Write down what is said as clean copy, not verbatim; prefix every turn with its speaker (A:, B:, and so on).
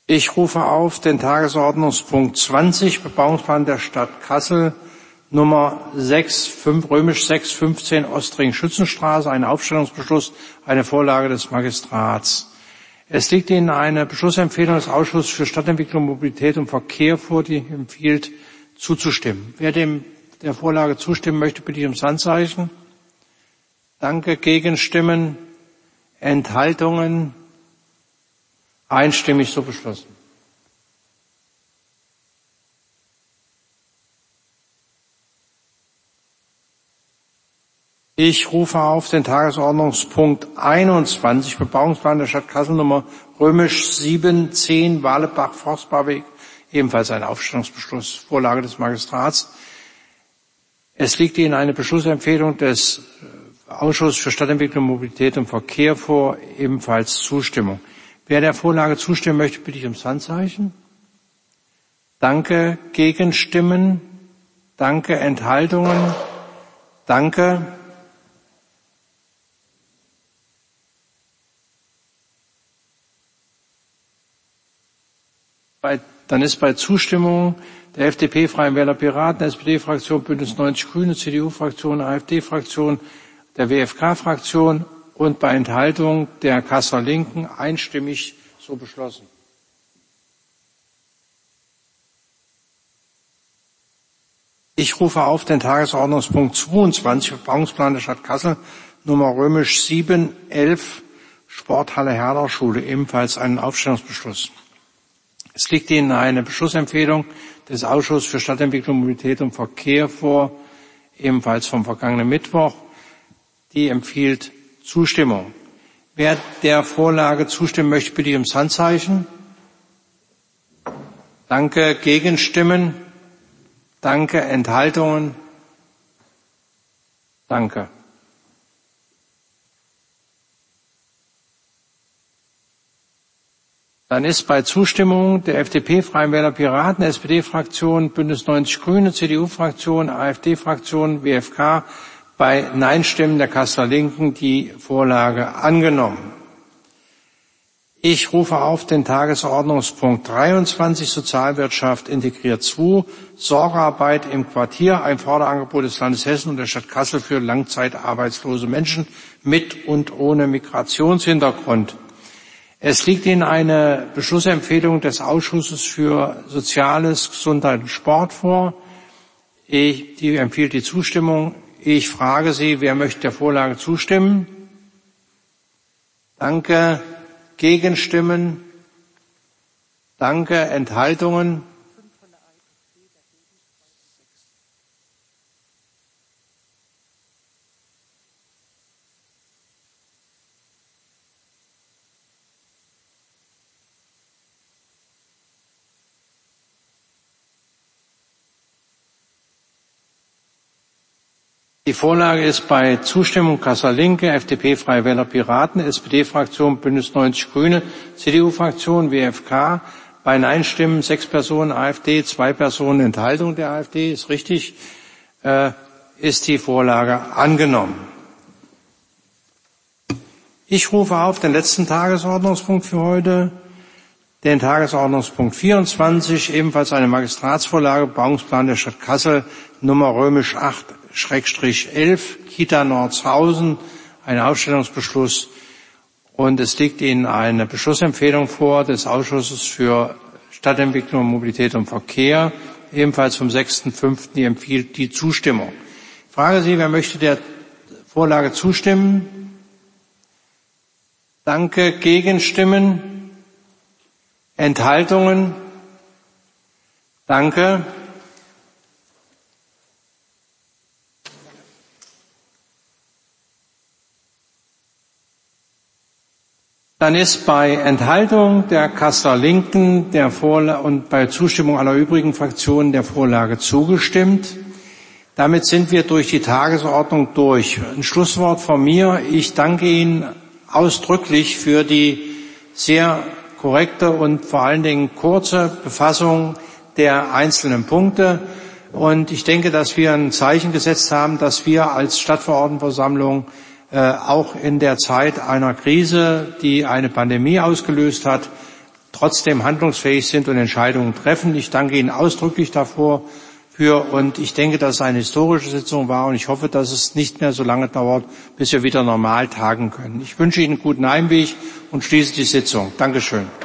A: Ich rufe auf den Tagesordnungspunkt 20, Bebauungsplan der Stadt Kassel, Nummer 615 Ostring-Schützenstraße, ein Aufstellungsbeschluss, eine Vorlage des Magistrats. Es liegt Ihnen eine Beschlussempfehlung des Ausschusses für Stadtentwicklung, Mobilität und Verkehr vor, die empfiehlt, zuzustimmen. Wer der Vorlage zustimmen möchte, bitte ich ums Handzeichen. Danke. Gegenstimmen? Enthaltungen? Einstimmig so beschlossen. Ich rufe auf den Tagesordnungspunkt 21, Bebauungsplan der Stadt Kassel, Nummer *710, Walebach-Forstbarweg, ebenfalls ein Aufstellungsbeschluss, Vorlage des Magistrats. Es liegt Ihnen eine Beschlussempfehlung des Ausschusses für Stadtentwicklung, Mobilität und Verkehr vor, ebenfalls Zustimmung. Wer der Vorlage zustimmen möchte, bitte ich ums Handzeichen. Danke. Gegenstimmen? Danke. Enthaltungen? Danke. Dann ist bei Zustimmung der FDP, Freien Wähler, Piraten, SPD-Fraktion, Bündnis 90 Grüne, CDU-Fraktion, AfD-Fraktion, der WFK-Fraktion und bei Enthaltung der Kasseler Linken einstimmig so beschlossen. Ich rufe auf den Tagesordnungspunkt 22, Bebauungsplan der Stadt Kassel, Nummer *711, Sporthalle Herder-Schule, ebenfalls einen Aufstellungsbeschluss. Es liegt Ihnen eine Beschlussempfehlung des Ausschusses für Stadtentwicklung, Mobilität und Verkehr vor, ebenfalls vom vergangenen Mittwoch. Die empfiehlt Zustimmung. Wer der Vorlage zustimmen möchte, bitte ich ums Handzeichen. Danke. Gegenstimmen? Danke. Enthaltungen? Danke. Dann ist bei Zustimmung der FDP, Freien Wähler, Piraten, SPD-Fraktion, Bündnis 90 Grüne, CDU-Fraktion, AfD-Fraktion, WFK bei Nein-Stimmen der Kasseler Linken die Vorlage angenommen. Ich rufe auf den Tagesordnungspunkt 23, Sozialwirtschaft integriert 2, Sorgearbeit im Quartier, ein Förderangebot des Landes Hessen und der Stadt Kassel für langzeitarbeitslose Menschen mit und ohne Migrationshintergrund. Es liegt Ihnen eine Beschlussempfehlung des Ausschusses für Soziales, Gesundheit und Sport vor. Die empfiehlt die Zustimmung. Ich frage Sie, wer möchte der Vorlage zustimmen? Danke. Gegenstimmen? Danke. Enthaltungen? Die Vorlage ist bei Zustimmung Kasseler Linke, FDP, Freie Wähler, Piraten, SPD-Fraktion, Bündnis 90 Grüne, CDU-Fraktion, WFK, bei Nein-Stimmen 6 Personen, AfD, 2 Personen, Enthaltung der AfD, ist richtig, ist die Vorlage angenommen. Ich rufe auf den letzten Tagesordnungspunkt für heute, den Tagesordnungspunkt 24, ebenfalls eine Magistratsvorlage, Bebauungsplan der Stadt Kassel, Nummer *8/11, Kita Nordshausen, ein Aufstellungsbeschluss. Und es liegt Ihnen eine Beschlussempfehlung vor des Ausschusses für Stadtentwicklung, Mobilität und Verkehr, ebenfalls vom 6.5. Die empfiehlt die Zustimmung. Ich frage Sie, wer möchte der Vorlage zustimmen? Danke. Gegenstimmen? Enthaltungen? Danke. Dann ist bei Enthaltung der Kasseler Linken und bei Zustimmung aller übrigen Fraktionen der Vorlage zugestimmt. Damit sind wir durch die Tagesordnung durch. Ein Schlusswort von mir. Ich danke Ihnen ausdrücklich für die sehr korrekte und vor allen Dingen kurze Befassung der einzelnen Punkte. Und ich denke, dass wir ein Zeichen gesetzt haben, dass wir als Stadtverordnetenversammlung auch in der Zeit einer Krise, die eine Pandemie ausgelöst hat, trotzdem handlungsfähig sind und Entscheidungen treffen. Ich danke Ihnen ausdrücklich und ich denke, dass es eine historische Sitzung war und ich hoffe, dass es nicht mehr so lange dauert, bis wir wieder normal tagen können. Ich wünsche Ihnen einen guten Heimweg und schließe die Sitzung. Dankeschön.